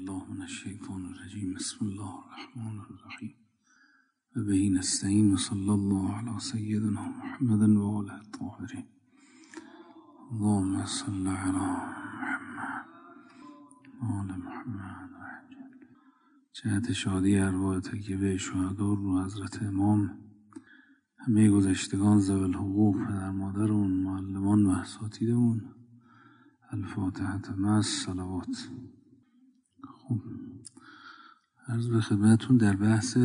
الله من الشیطان الرجیم. بسم الله الرحمن الرحیم و به نستعین و صلی الله علی سیدنا محمد و آله الطاهرین. اللهم صل علی محمد و آل محمد. جهت شادی ارواح تکیه شهدا رو حضرت امام، همه گذشتگان ذوی الحقوق، پدر مادرمون، معلمان و اساتیدمون، الفاتحه مع الصلوات. خب عرض به خدمتتون در بحث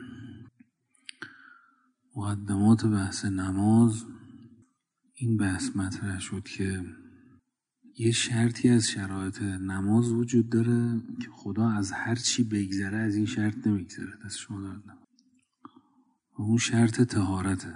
مقدمات بحث نماز این بحث مطرح شد که یه شرطی از شرایط نماز وجود داره که خدا از هر چی بگذره از این شرط نمیگذره، دست شما درد نکنه، و اون شرط طهارته.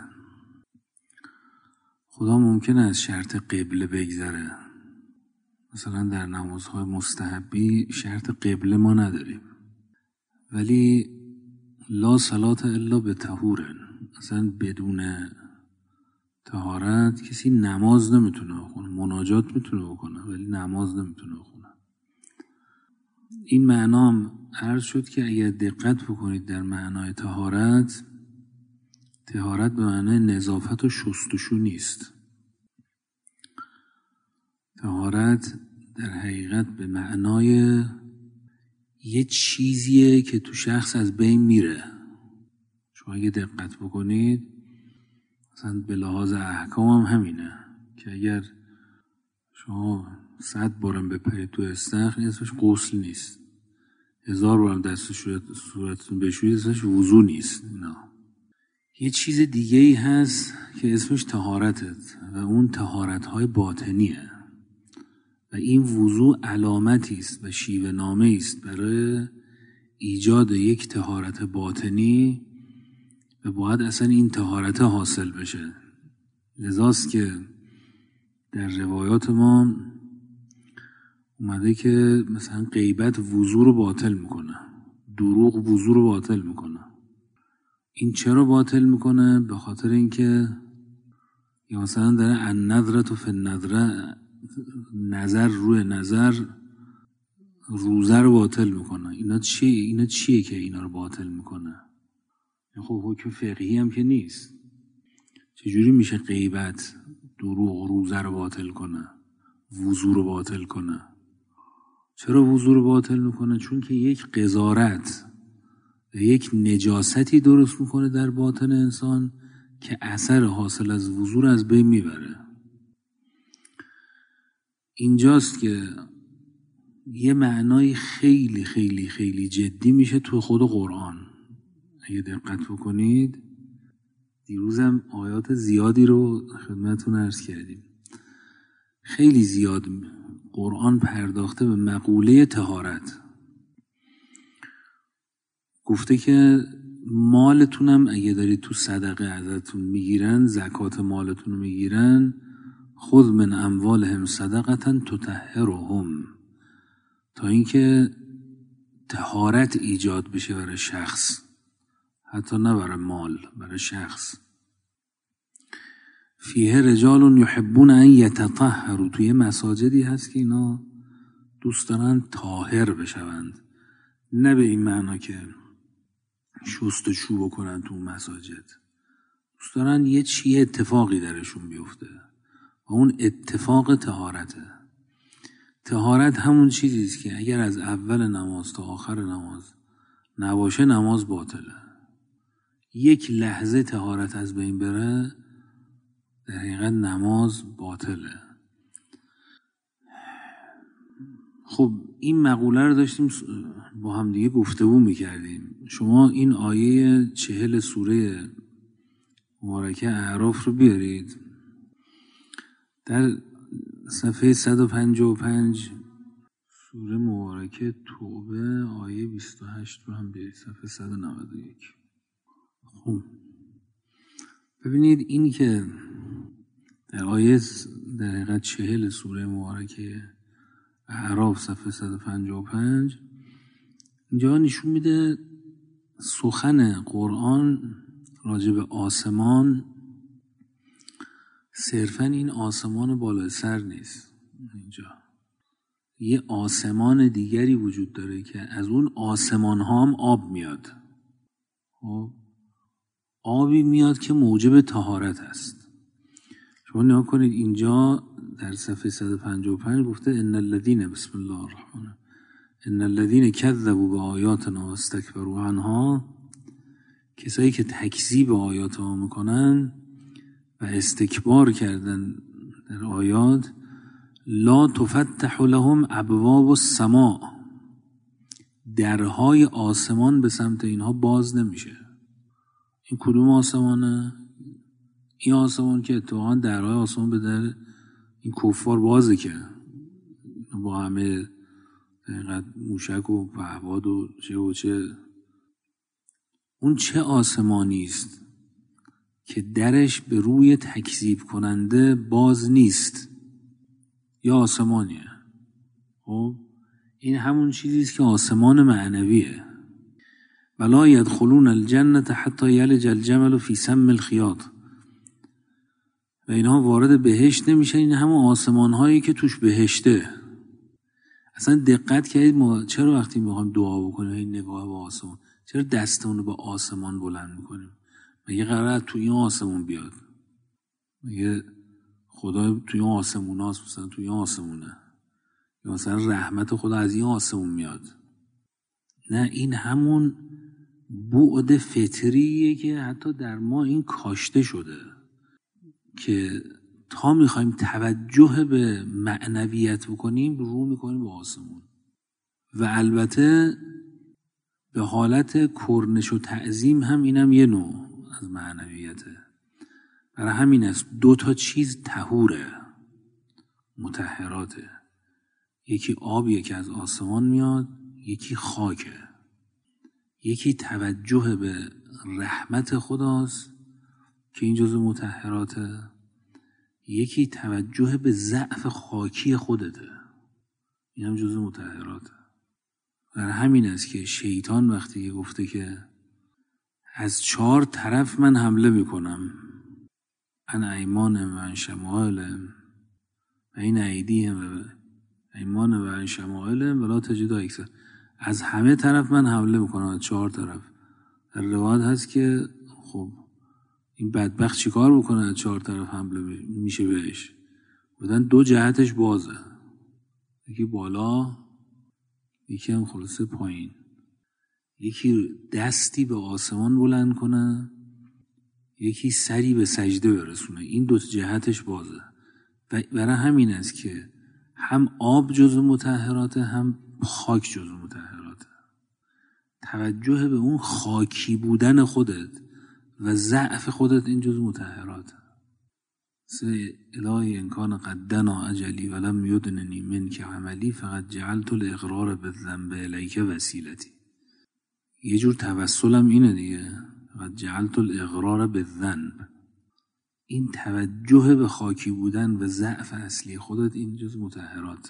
خدا ممکنه از شرط قبله بگذره، مثلا در نمازهای مستحبی شرط قبله ما نداریم، ولی لا صلاة الا بطهور، اصلا بدون طهارت کسی نماز نمیتونه بخونه، مناجات میتونه بکنه ولی نماز نمیتونه بخونه. این معنا هم عرض شد که اگر دقت بکنید در معنای طهارت به معنای نظافت و شستشو نیست. طهارت در حقیقت به معنای یه چیزیه که تو شخص از بین میره. شما اگه دقت بکنید مثلا به لحاظ احکام هم همینه که اگر شما 100 بارم بپرید تو استخر اسمش غسل نیست، 1000 بارم دست صورتتون بشورید اسمش وضو نیست. نه، یه چیز دیگه ای هست که اسمش طهارته و اون طهارت‌های باطنیه و این وضو علامتی است و شیوه نامه است برای ایجاد یک طهارت باطنی و باید اصلا این طهارت حاصل بشه. لذاست که در روایات ما اومده که مثلا غیبت وضو رو باطل میکنه، دروغ وضو رو باطل میکنه. این چرا باطل میکنه؟ به خاطر اینکه یا مثلا داره النظرة فی النظرة، نظر روی نظر روزه رو باطل میکنه. اینا چیه که اینا رو باطل میکنه؟ خب حکم فقهی هم که نیست. چجوری میشه غیبت، دروغ، روزه رو باطل کنه، وضو رو باطل کنه؟ چرا وضو رو باطل میکنه؟ چون که یک قذارت و یک نجاستی درست میکنه در باطن انسان که اثر حاصل از وضو رو از بین میبره. اینجاست که یه معنای خیلی خیلی خیلی جدی میشه تو خود قرآن. اگه دقت بکنید دیروزم آیات زیادی رو خدمتتون عرض کردیم، خیلی زیاد قرآن پرداخته به مقوله طهارت. گفته که مالتونم اگه دارید تو صدقه ازتون میگیرن، زکات مالتون رو میگیرن، خذ من اموالهم صدقة تطهرهم، تا اینکه طهارت ایجاد بشه برای شخص، حتی نه برای مال، برای شخص. فیه رجال یحبون ان یتطهروا، توی مساجدی هست که اینا دوست دارن طاهر بشوند، نه به این معنا که شستشو بکنن تو مساجد، دوست دارن یه اتفاقی درشون بیفته و اون اتفاق طهارته. طهارت همون چیزیست که اگر از اول نماز تا آخر نماز نباشه نماز باطله. یک لحظه طهارت از بین بره در حقیقت نماز باطله. خب این مقوله رو داشتیم با هم دیگه گفتگو میکردیم. شما این آیه 40 سوره مبارکه اعراف رو بیارید، در صفحه 155 سوره مبارکه توبه آیه 28 رو هم بیارید، صفحه 191. خب ببینید این که در آیه در حقیقت 40 سوره مبارکه اعراف صفحه 155 اینجا نشون میده سخن قرآن راجع به آسمان صرفا این آسمان بالای سر نیست. اینجا یه آسمان دیگری وجود داره که از اون آسمان ها هم آب میاد. آبی میاد که موجب طهارت است. شما نگاه کنید اینجا در صفحه 155 گفته ان الذين بسم الله الرحمن ان الذين كذبوا بآیاتنا واستكبروا عنها، کسایی که تکذیب آیات ما میکنن و استکبار کردن در آیات، لا تفتح لهم ابواب السماء، درهای آسمان به سمت اینها باز نمیشه. این کدوم آسمانه؟ این آسمان که اتفاقا درهای آسمان به در این کفار بازه، که با همه اینقدر موشک و پهباد و چه اون چه آسمانی است که درش به روی تکذیب کننده باز نیست؟ یا آسمانیه. خب این همون چیزی است که آسمان معنویه. ولا يدخلون الجنة حتى يلج الجمل في سم الخياط، و اینها وارد بهشت نمیشن. این همون آسمان هایی که توش بهشته. اصلا دقت کردید ما چرا وقتی میخوایم دعا بکنیم این نگاه به آسمان، چرا دستمون رو به آسمان بلند میکنیم؟ مگه قراره تو این آسمون بیاد؟ مگه خدا توی این آسمون هاست؟ مثلا توی این آسمونه، یا مثلا رحمت خدا از این آسمون میاد؟ نه، این همون بعد فطریه که حتی در ما این کاشته شده که تا میخوایم توجه به معنویت بکنیم رو میکنیم به آسمون. و البته به حالت کرنش و تعظیم هم اینم یه نوع از معنویته. برای همین است 2 چیز طهوره، مطهراته. یکی آبیه که از آسمان میاد، یکی خاکه. یکی توجه به رحمت خداست که این جزء مطهراته، یکی توجه به ضعف خاکی خودته، این هم جزء مطهراته. برای همین است که شیطان وقتی گفته که از 4 طرف من حمله میکنم، عن ایمانهم و عن شمائلهم و این ایدیهم و ایمان و عن شمائلهم ولا تجد اکثر، از همه طرف من حمله میکنم، از 4 طرف. در روایت هست که خب این بدبخت چیکار بکنه از 4 طرف حمله میشه بهش؟ بودن 2 جهتش بازه، یکی بالا یکی هم خلاصه پایین. یکی دستی به آسمان بلند کنه، یکی سری به سجده برسونه. این 2 جهتش بازه. و برای همین است که هم آب جزو مطهراته، هم خاک جزو مطهراته. توجه به اون خاکی بودن خودت و ضعف خودت این جزو مطهراته. الهی انکان قدنا اجلی ولم یدننی منک عملی فقط جعلت الاقرار بالذنب الیک وسیلتی. یه جور توسلم اینه دیگه، فقط جعلت الاقرار بالذنب. این توجه به خاکی بودن و ضعف اصلی خودت این جزو مطهرات.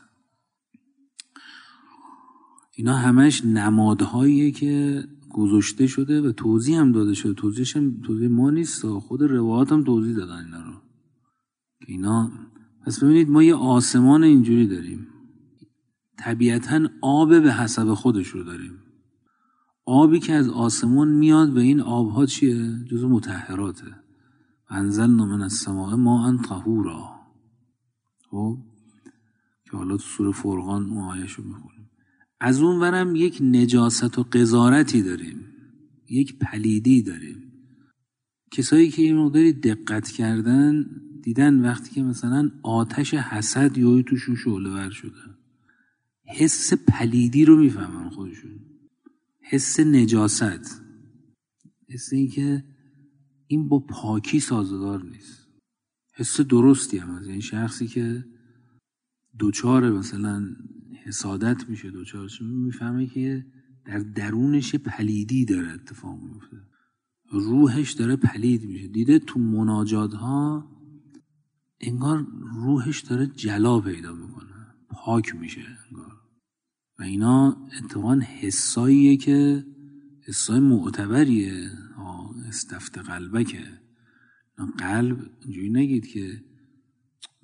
اینا همش نمادهاییه که گذاشته شده و توضیح هم داده شده. توضیح ما نیست، خود روایات هم توضیح دادن اینا رو. اینا پس ببینید ما یه آسمان اینجوری داریم، طبیعتاً آب به حسب خودش رو داریم. آبی که از آسمان میاد و این آبها چیه؟ جزو مطهراته. انزلنا من السماء ماء طهورا. خب که حالا تو سوره فرقان اون آیه‌شو میخونیم. از اون ورم یک نجاست و قذارتی داریم، یک پلیدی داریم. کسایی که این مقداری دقت کردن دیدن وقتی که مثلا آتش حسد یهو توشون شعله ور شده، حس پلیدی رو میفهمن خودشون، حس نجاست، حس این که این با پاکی سازگار نیست. حس درستی هم از این شخصی که دوچار مثلا حسادت میشه، دوچارش میفهمه که در درونش پلیدی داره اتفاق میفته، روحش داره پلید میشه. دیده تو مناجات ها انگار روحش داره جلا پیدا میکنه، پاک میشه انگار. و اینا اتفاقا حساییه که حسای معتبریه. استفت قلبکه. قلب اینجوری نگید که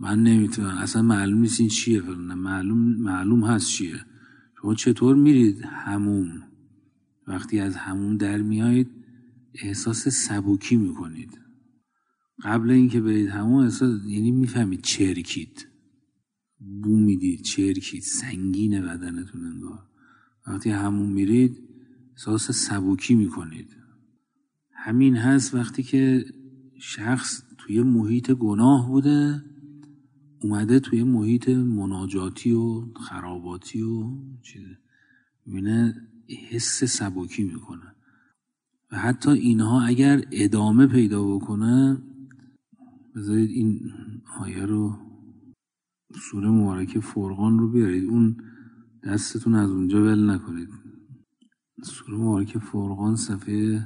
من نمیتونم، اصلا معلوم نیست این چیه، معلوم هست چیه. شما چطور میرید حموم؟ وقتی از حموم در میایید احساس سبکی میکنید. قبل اینکه برید حموم یعنی میفهمید چرکید، بو میدید، چرکید، سنگین بدنتون انگار. وقتی حموم میرید احساس سبکی میکنید. همین هست وقتی که شخص توی محیط گناه بوده اومده توی محیط مناجاتی و خراباتی و چیزه، میبینه حس سبکی میکنه. و حتی اینها اگر ادامه پیدا بکنه، بذارید این آیه رو، سوره مبارکه فرقان رو بیارید، اون دستتون از اونجا ول نکنید. سوره مبارکه فرقان صفحه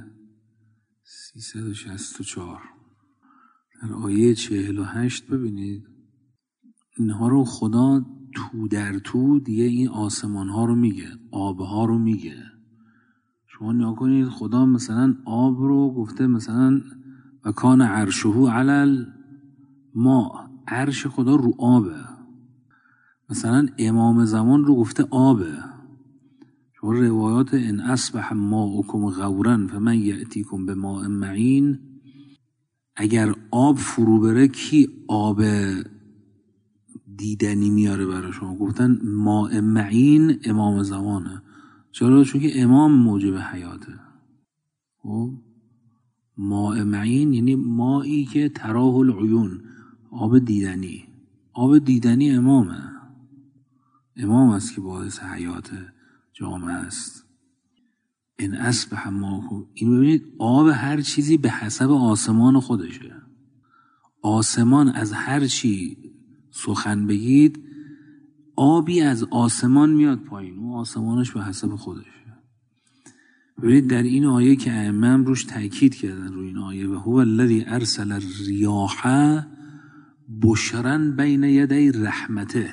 364 در آیه 48 ببینید. اینها رو خدا تو در تو دیگه این آسمان ها رو میگه، آب ها رو میگه. شما نگاه کنید، خدا مثلا آب رو گفته مثلا و کان عرشه علی الماء، عرش خدا رو آبه. مثلا امام زمان رو گفته آبه. شما روایات ان اصبح ماؤکم غورا فمن یأتیکم بماء معین، اگر آب فرو بره کی آب دیدنی میاره برای شما؟ گفتن ماء معین امام زمانه. چرا؟ چون که امام موجب حیاته. ماء معین یعنی مایی که تراه العیون، آب دیدنی. آب دیدنی امامه، امام است که باعث حیات جامعه است. این اصبح ماؤکم، این ببینید آب هر چیزی به حسب آسمان خودشه. آسمان از هر چی سخن بگید، آبی از آسمان میاد پایین، اون آسمانش به حسب خودشه. ببینید در این آیه که ائمه روش تاکید کردن، روی این آیه، و هو الذی ارسل الریاح بشرا بین یدی رحمته،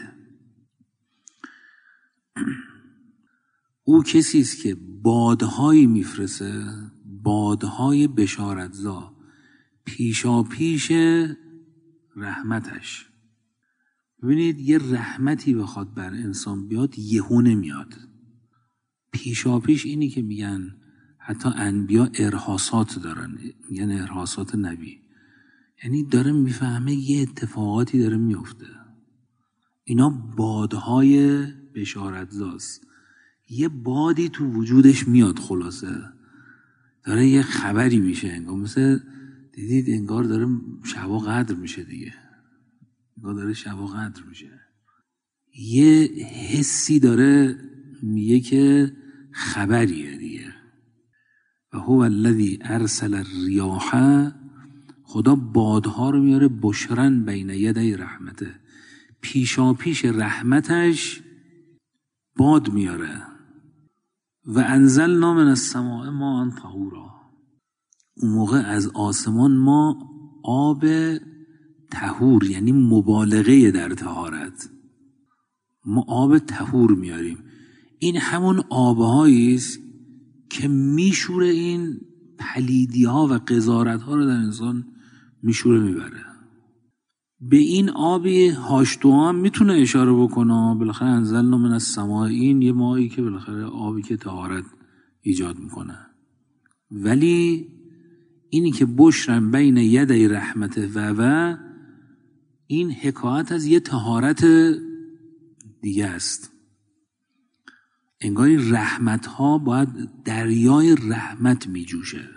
او کسی است که بادهایی میفرسه، بادهای بشارتزا، پیشا پیش رحمتش. ببینید یه رحمتی بخواد بر انسان بیاد یهو نمیاد، پیشا پیش. اینی که میگن حتی انبیا ارهاصات دارن، میگن ارهاصات نبی، یعنی داره میفهمه یه اتفاقاتی داره میفته. اینا بادهای بشارتزاست. یه بادی تو وجودش میاد، خلاصه داره یه خبری میشه، انگار مثل دیدید انگار داره شب و قدر میشه دیگه، انگار داره شب و قدر میشه. یه حسی داره میگه که خبریه دیگه. و هو الذی ارسل الریاح، خدا بادها رو میاره بشرن بین یدی رحمته، پیشا پیش رحمتش باد میاره. و انزلنا من السماء ماء طهورا، اون موقع از آسمان ما آب طهور، یعنی مبالغه در طهارت، ما آب طهور میاریم. این همون آبهایی است که میشوره این پلیدی ها و قذارت ها رو در انسان میشوره میبره. به این آبی هاشتو هم میتونه اشاره بکنه، بالاخره انزلنا من السماء، این یه مایی که بالاخره آبی که طهارت ایجاد میکنه. ولی اینی که بشرن بین یدی رحمت و این حکایت از یه طهارت دیگه است. انگار این رحمت ها باید دریای رحمت می جوشه،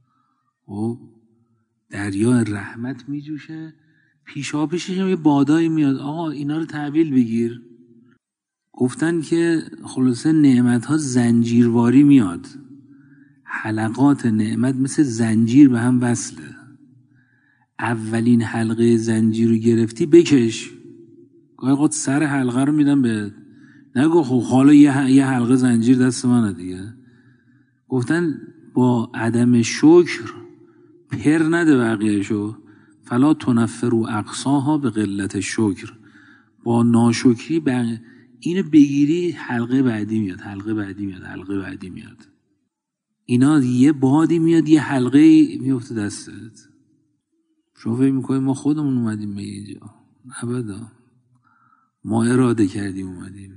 دریای رحمت می جوشه، پیشا پیشش یه بادایی میاد. آقا اینا رو تحویل بگیر. گفتن که خلاصه نعمت ها زنجیرواری میاد، حلقات نعمت مثل زنجیر به هم وصله. اولین حلقه زنجیر رو گرفتی بکش، گاهی قد سر حلقه رو میدم به، نگو خب حالا یه حلقه زنجیر دست منه دیگه. گفتن با عدم شکر پر نده بقیهشو، فلا تنفروا اقصاها به قلت شکر. با ناشکری اینو بگیری حلقه بعدی میاد، حلقه بعدی میاد، حلقه بعدی میاد. اینا یه بادی میاد یه حلقه میفته دستت. شما فکر میکنید ما خودمون اومدیم به اینجا؟ ابدا. ما اراده کردیم اومدیم،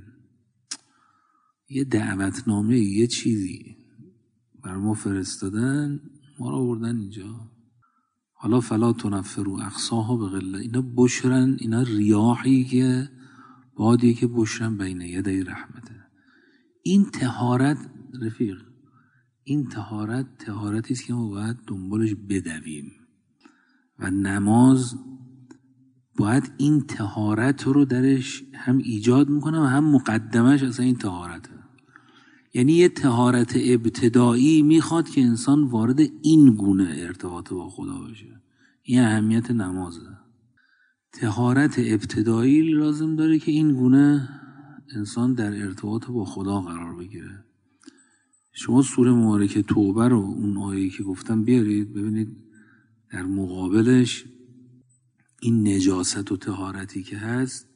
یه دعوتنامه یه چیزی برای ما فرستادن، ما رو آوردن اینجا. حالا فلا تنفروا اقصاها بغله، اینا بشرن، اینا ریاحی که بادی که بشرن بین یدی رحمته. این طهارت رفیق، این طهارتی است که ما باید دنبالش بدویم و نماز باید این طهارت رو درش هم ایجاد میکنه و هم مقدمش اصلا این طهارته. یعنی یه طهارت ابتدایی میخواد که انسان وارد این گونه ارتباط با خدا بشه. این اهمیت نمازه. طهارت ابتدایی لازم داره که این گونه انسان در ارتباط با خدا قرار بگیره. شما سوره مبارکه توبه رو، اون آیه‌ای که گفتم بیارید ببینید، در مقابلش این نجاست و طهارتی که هست،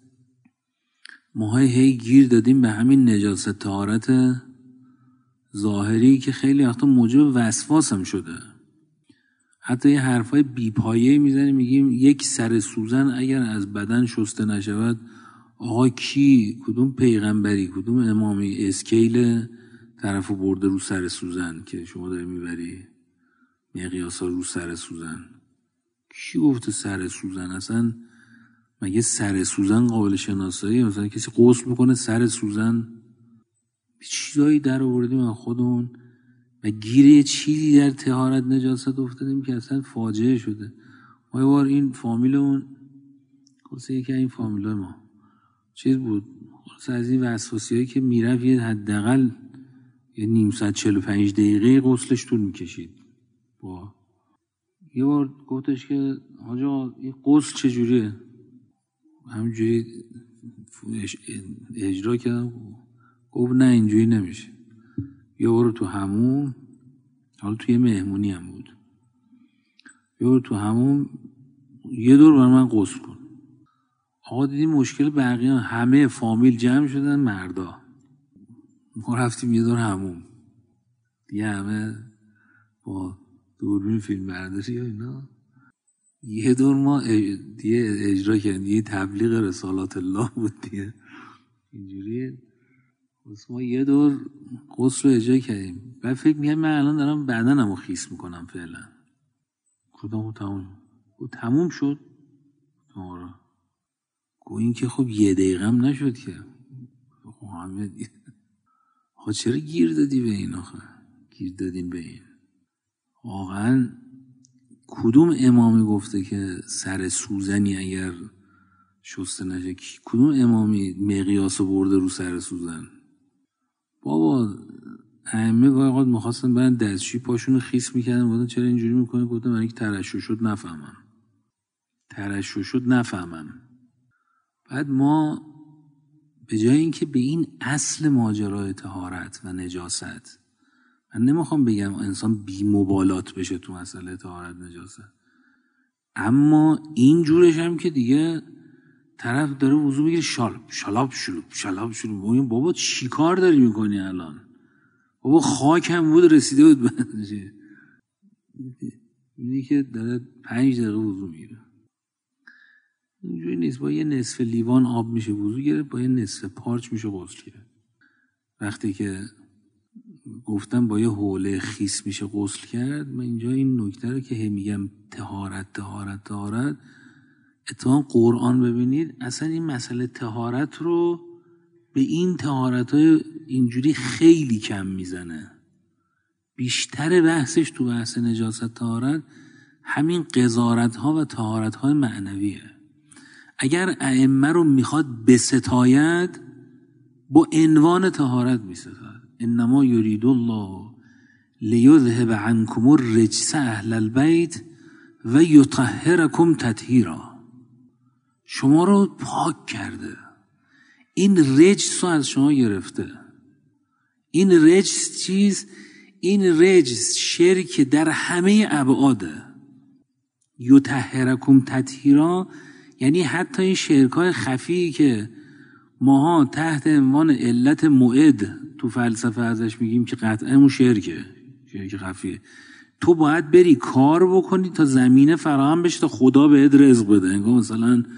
ما هی گیر دادیم به همین نجاست طهارت ظاهری که خیلی وقتا موجب وسواس هم شده. حتی یه حرفای بیپایه میزنیم، میگیم یک سر سوزن اگر از بدن شسته نشود، آقا کی، کدوم پیغمبری، کدوم امامی اسکیل طرفو برده رو سر سوزن که شما داری میبری مقیاسا رو سر سوزن؟ کی گفته سر سوزن؟ اصلا مگه سر سوزن قابل شناسایی؟ مثلا کسی غسل میکنه سر سوزن؟ چیزایی در آوردیم از خودمون و گیر یه چیزی در طهارت نجاست افتادیم که اصلا فاجعه شده. ما یه بار این فامیلمون، خلاصه یکی این فامیلای ما چیز بود، خلاصه از این وسواسیایی که میرفت یه حداقل یه نیم ساعت 45 دقیقه غسلش طول میکشید. با یه بار گفتش که حاجا این غسل چجوریه؟ همینجوری اجرا کردم. گفت نه اینجوری نمیشه، یا برو تو حموم. حالا توی مهمونی هم بود، یا برو تو حموم یه دور برای من غسل کن. آقا دیدی مشکل بقیه، همه فامیل جمع شدن مردا، ما رفتیم یه دور حموم دیگه، همه با دوربین فیلم برداری یا اینا، یه دور ما دیگه اجرا کردیم، دیگه تبلیغ رسالات الله بود دیگه اینجوری. ما یه دور غسل رو اجرا کردیم. بعد فکر می‌کردم من الان دارم بدنمو خیس میکنم فعلا. کدام تموم شد. آره. گویا این که خب یه دقیقه هم نشد که. محمد آخه چرا گیر دادی به این؟ آخه گیر دادین به این. واقعا کدوم امامی گفته که سر سوزنی اگر شسته نشه؟ کدوم امامی مقیاس برده رو سر سوزن؟ بابا ائمه گاهی اوقات می‌خواستن برن دستشویی پاشونو خیس میکردن، گفتن چرا اینجوری میکنه؟ گفتم من اینکه ترشح شد نفهمم. بعد ما به جای اینکه به این اصل ماجرای طهارت و نجاست، من نمیخوام بگم انسان بی مبالات بشه تو مسئله طهارت نجاست، اما این جورش هم که دیگه طرف داره وضو بگیره شلاب شروع. بابا چی کار داری میکنی الان؟ بابا خاک هم بود رسیده بود بنده. اینی که داره 5 دقیقه وضو میگیره. اینجوری نیست. با یه نصف لیوان آب میشه وضو گرفت، با یه نصف پارچ میشه غسل گرفت. وقتی که گفتم با یه حوله خیس میشه غسل کرد، من اینجا این نکته رو که میگم طهارت، اتفاقا قرآن ببینید اصلا این مسئله طهارت رو به این طهارت‌های اینجوری خیلی کم میزنه. بیشتر بحثش تو بحث نجاست طهارت همین قذارت‌ها و طهارت‌های معنویه. اگر ائمه رو میخواد بستاید با عنوان طهارت میستاید. انما یرید الله لیذهب عنکم الرجس اهل البیت و یطهرکم تطهیرا. شما رو پاک کرده، این رجس رو از شما گرفته. این رجس چیز؟ این رجس شرک در همه ابعاده. یطهرکم تطهیرا یعنی حتی این شرکای خفی که ماها تحت عنوان علت موعد تو فلسفه ازش میگیم که قطعا اون شرک خفیه، تو باید بری کار بکنی تا زمینه فراهم بشه تا خدا بهت رزق بده. انگار مثلا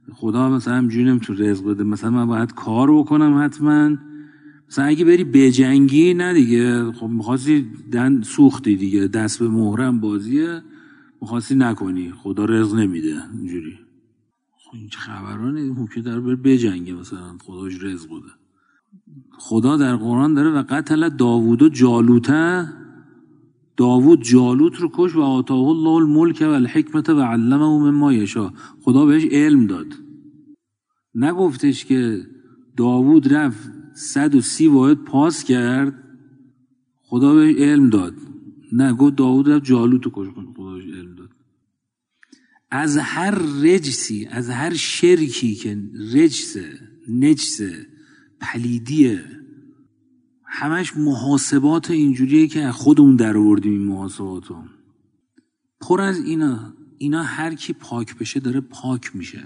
خدا مثلا همجوری نمیتونه رزق بده، مثلا من باید کار بکنم حتما. مثلا اگه بری بجنگی نه دیگه، خب میخواستی سوختی دیگه، دست به مهرم بازیه، میخواستی نکنی، خدا رزق نمیده اینجوری. خب این چه خبرانه، ممکنه در بر بجنگه مثلا خداش رزق بده. خدا در قرآن داره و قتل داوود و جالوته، داوود جالوت رو کش و آتاه الله الملک و الحکمت و علمه مما یشاء. خدا بهش علم داد، نگفتش که داوود رفت 130 واحد پاس کرد خدا بهش علم داد، نه گفت داوود رفت جالوت رو کش، خدا بهش علم داد. از هر رجسی، از هر شرکی که نجسه پلیدیه، همش محاسبات اینجوریه که خودمون در آوردیم این محاسباتو. پر از اینا هر کی پاک بشه داره پاک میشه.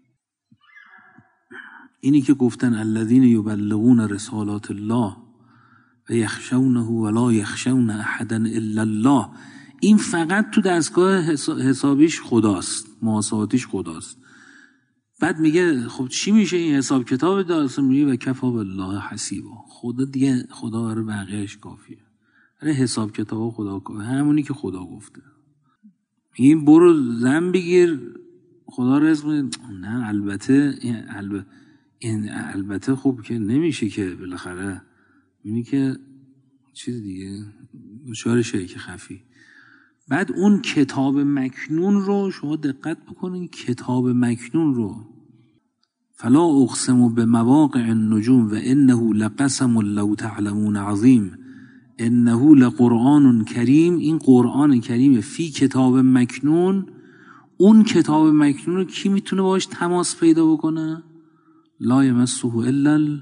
اینی که گفتن الذین یبلغون رسالات الله و یخشونه ولا یخشون احدا الا الله، این فقط تو دستگاه حسابیش خداست، محاسباتیش خداست. بعد میگه خب چی میشه این حساب کتاب داستان؟ میگه و کفا بالله حسیبا، خدا دیگه، خدا برای بقیهش کافیه، برای حساب کتاب خدا کافیه، همونی که خدا گفته. این برو زن بگیر خدا رزق نه، البته خب که نمیشه که بالاخره اینی که چیز دیگه دچار شیک خفی. بعد اون کتاب مکنون رو شما دقت بکنید، کتاب مکنون رو فلا اقسم بمواقع النجوم و انه لقسم لو تعلمون عظیم انه لقرآن کریم. این قرآن کریم فی کتاب مکنون. اون کتاب مکنون رو کی میتونه باش تماس پیدا بکنه؟ لا یمسه الا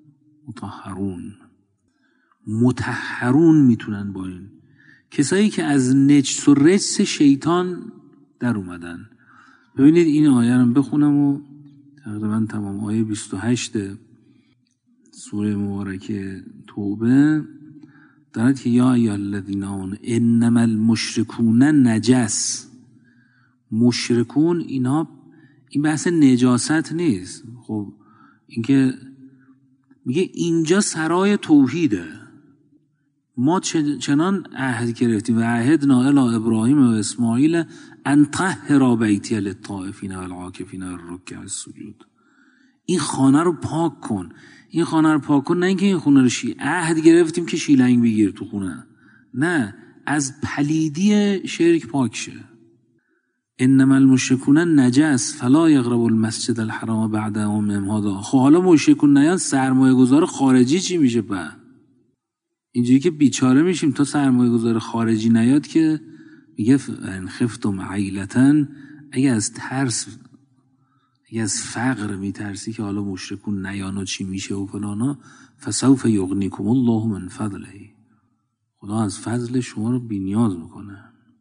مطهرون میتونن با این کسایی که از نجس و رجس شیطان در اومدن. ببینید این آیه رو بخونم و تقریبا تمام. آیه 28 سوره مبارکه توبه دارد که یا ایها الذین آمنوا انما المشرکون نجس. مشرکون اینا، این بحث نجاست نیست. خب این که میگه اینجا سرای توحیده، ما چنان عهد گرفتیم و عهدنا الی ابراهیم و اسماعیل ان طهر بیتی للطائفین والعاکفین والرکع السجود. این خانه رو پاک کن، این خانه رو پاک کن، نه اینکه این خانه رو عهد گرفتیم که شیلنگ بگیر تو خونه، نه، از پلیدی شرک پاک شه. انما المشرکون نجس فلا یقربوا المسجد الحرام بعد عامهم هذا. خب حالا مشرکون نیان، سرمایه گذار خارجی چی میشه؟ اینجوری که بیچاره میشیم تا سرمایه گذار خارجی نیاد که میگه ان خفتم عیلتن، اگه از ترس، اگه از فقر میترسی که حالا مشرکون نیان و چی میشه و فلانا، فسوف یغنیکم الله من فضله. خدا از فضل شما رو بی‌نیاز میکنه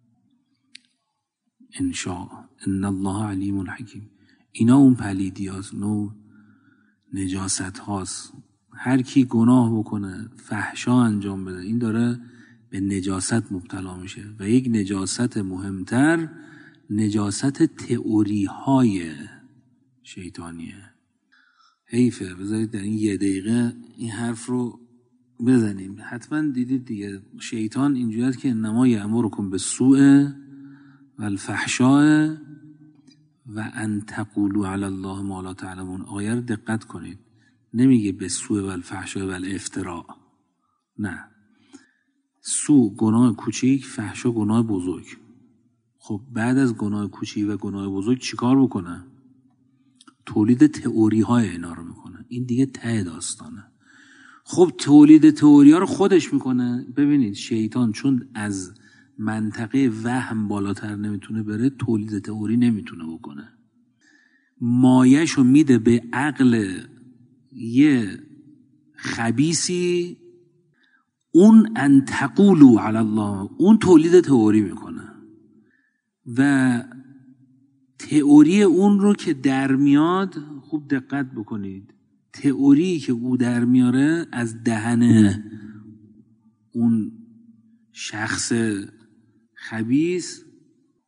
ان شاء. ان الله علیم حکیم. اینا اون پلیدی هاست، نوع نجاست هاست. هر کی گناه بکنه، فحشا انجام بده، این داره به نجاست مبتلا میشه. و یک نجاست مهمتر، نجاست تئوری های شیطانیه. حیفه، بذارید در این 1 دقیقه این حرف رو بزنیم. حتما دیدید دیگه، شیطان اینجوری است که انما یأمرکم بالسوء والفحشاء و ان تقولوا علی الله ما لا تعلمون. آیه رو دقت کنید، نمیگه به سوء و الفحشاء و الافتراء، نه. سوء گناه کوچیک، فحشا گناه بزرگ. خب بعد از گناه کوچیک و گناه بزرگ چیکار بکنه؟ تولید تئوری های اینا رو میکنه. این دیگه ته داستانه. خب تولید تئوری ها رو خودش میکنه. ببینید شیطان چون از منطقه وهم بالاتر نمیتونه بره، تولید تئوری نمیتونه بکنه. مایه‌شو میده به عقل یه خبیثی، اون ان تقولوا علی الله، اون تولید تئوری میکنه و تئوری اون رو که در میاد، خوب دقت بکنید، تئوری که او در میاره از دهن اون شخص خبیث،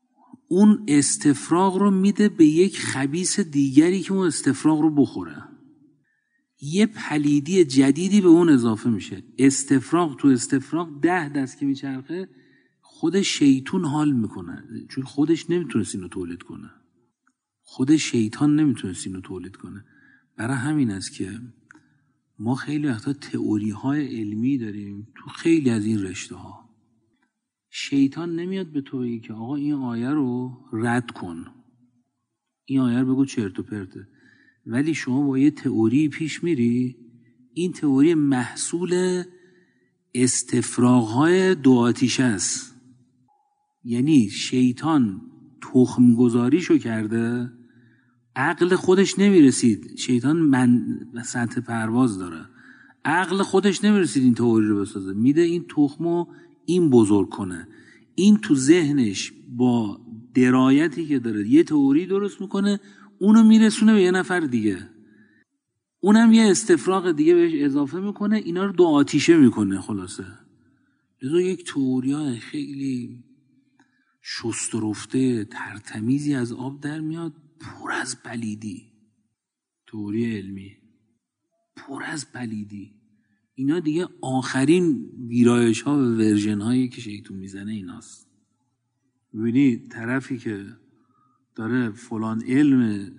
اون استفراغ رو میده به یک خبیث دیگری که اون استفراغ رو بخوره. یه پلیدی جدیدی به اون اضافه میشه. استفراغ تو استفراغ 10 دست که میچرخه خود شیطون حال میکنه، چون خودش نمیتونست اینو تولید کنه. خود شیطان نمیتونست اینو تولید کنه. برای همین است که ما خیلی وقتا تئوری های علمی داریم تو خیلی از این رشته ها. شیطان نمیاد به تو بگه که آقا این آیه رو رد کن، این آیه رو بگو چرت و پرته، ولی شما با یه تئوری پیش میری، این تئوری محصول استفراغ‌های دو آتیشه است. یعنی شیطان تخم گذاریشو کرده، عقل خودش نمیرسید، شیطان سطح پرواز داره، عقل خودش نمیرسید این تئوری رو بسازه، میده این تخمو این بزرگ کنه. این تو ذهنش با درایتی که داره یه تئوری درست میکنه، اونو میرسونه به یه نفر دیگه، اونم یه استفراغ دیگه بهش اضافه میکنه، اینا رو دو آتیشه میکنه. خلاصه لذا یک تئوری خیلی شست و رفته ترتمیزی از آب در میاد، پر از پلیدی. تئوری علمی پر از پلیدی. اینا دیگه آخرین ویرایش ها و ورژن هایی که شیطون میزنه ایناست. ببینی طرفی که داره فلان علم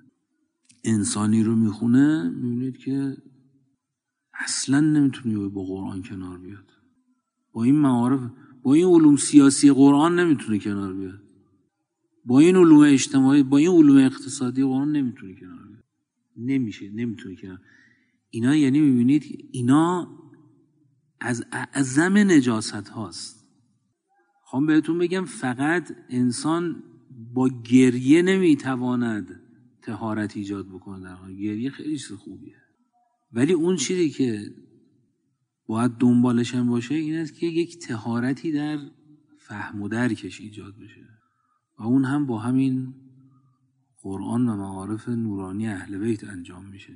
انسانی رو میخونه، میبینید که اصلا نمیتونه با قرآن کنار بیاد. با این معارف، با این علوم سیاسی قرآن نمیتونه کنار بیاد. با این علوم اجتماعی، با این علوم اقتصادی قرآن نمیتونه کنار بیاد. نمیتونه کنار. اینا یعنی میبینید اینا از اعظم نجاست هاست. خواهم بهتون بگم فقط انسان با گریه نمیتواند طهارت ایجاد بکنه. در حال گریه خیلی چیز خوبیه، ولی اون چیزی که باید دنبالش هم باشه این است که یک طهارتی در فهم و درکش ایجاد بشه و اون هم با همین قرآن و معارف نورانی اهل بیت انجام میشه.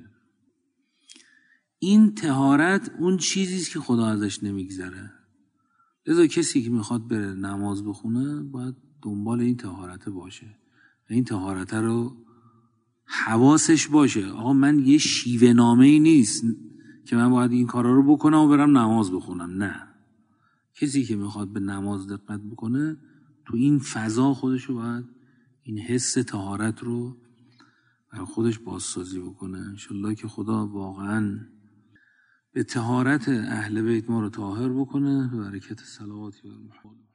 این طهارت اون چیزیست که خدا ازش نمیگذره. لذا کسی که میخواد بره نماز بخونه باید دنبال این طهارت باشه و این طهارت رو حواسش باشه. آقا من یه شیوه نامه‌ای نیست که من باید این کارا رو بکنم و برم نماز بخونم. نه، کسی که میخواد به نماز دقت بکنه تو این فضا خودشو باید این حس طهارت رو برای خودش بازسازی بکنه. انشالله که خدا واقعا به طهارت اهل بیت ما رو طاهر بکنه به برکت صلوات بر محمد.